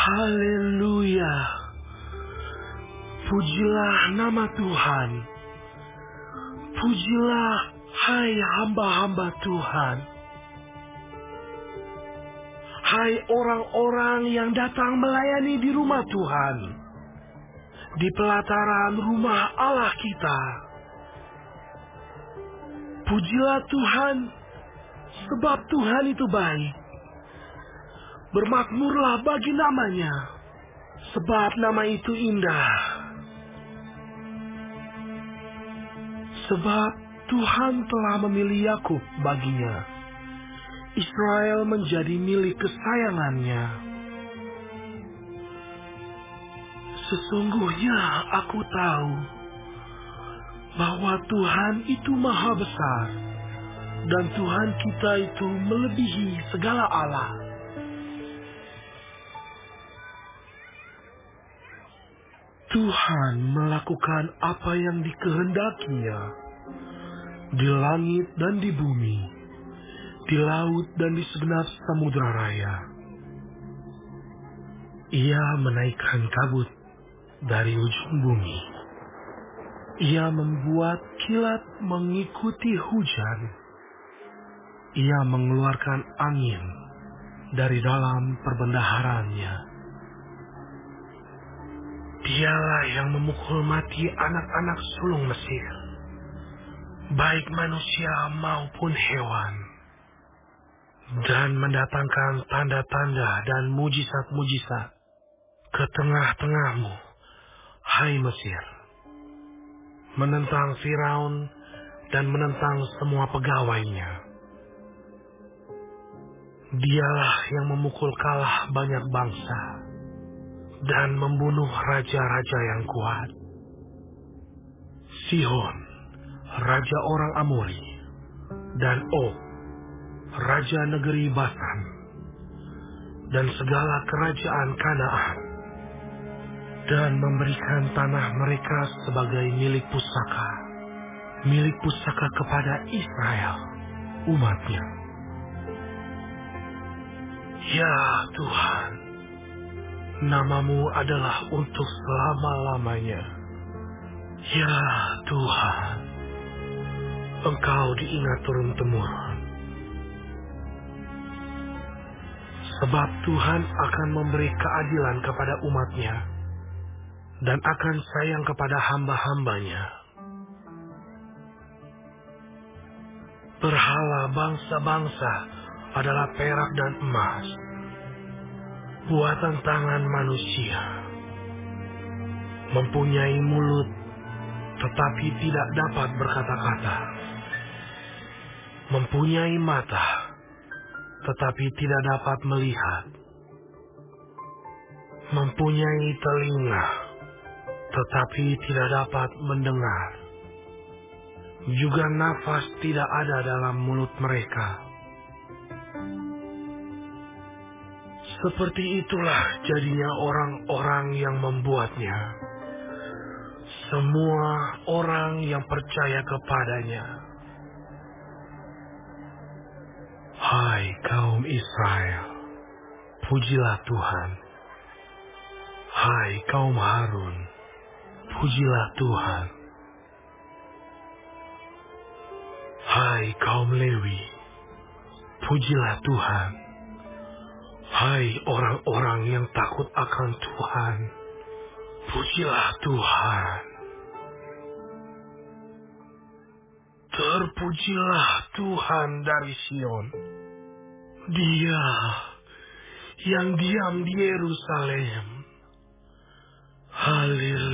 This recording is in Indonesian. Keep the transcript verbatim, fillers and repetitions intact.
Haleluya. Pujilah nama Tuhan. Pujilah, hai hamba-hamba Tuhan. Hai orang-orang yang datang melayani di rumah Tuhan, di pelataran rumah Allah kita. Pujilah Tuhan, sebab Tuhan itu baik. Bermakmurlah bagi namanya, sebab nama itu indah. Sebab Tuhan telah memilih Yakub baginya, Israel menjadi milik kesayangannya. Sesungguhnya aku tahu bahwa Tuhan itu maha besar, dan Tuhan kita itu melebihi segala Allah. Tuhan melakukan apa yang dikehendakinya di langit dan di bumi, di laut dan di segenap samudra raya. Ia menaikkan kabut dari ujung bumi. Ia membuat kilat mengikuti hujan. Ia mengeluarkan angin dari dalam perbendaharanya. Dialah yang memukul mati anak-anak sulung Mesir, baik manusia maupun hewan, dan mendatangkan tanda-tanda dan mujizat-mujizat ke tengah-tengahmu, hai Mesir, menentang Firaun dan menentang semua pegawainya. Dialah yang memukul kalah banyak bangsa dan membunuh raja-raja yang kuat. Sihon, raja orang Amori, dan Og, raja negeri Basan, dan segala kerajaan Kanaan, dan memberikan tanah mereka sebagai milik pusaka, milik pusaka kepada Israel, umatnya. Ya Tuhan, namamu adalah untuk selama-lamanya. Ya Tuhan, Engkau diingat turun-temurun. Sebab Tuhan akan memberi keadilan kepada umatnya dan akan sayang kepada hamba-hambanya. Berhala bangsa-bangsa adalah perak dan emas, buatan tangan manusia. Mempunyai mulut, tetapi tidak dapat berkata-kata. Mempunyai mata, tetapi tidak dapat melihat. Mempunyai telinga, tetapi tidak dapat mendengar. Juga nafas tidak ada dalam mulut mereka. Seperti itulah jadinya orang-orang yang membuatnya, semua orang yang percaya kepadanya. Hai kaum Israel, pujilah Tuhan. Hai kaum Harun, pujilah Tuhan. Hai kaum Lewi, pujilah Tuhan. Hai orang-orang yang takut akan Tuhan, pujilah Tuhan. Terpujilah Tuhan dari Sion, Dia yang diam di Yerusalem. Haleluya.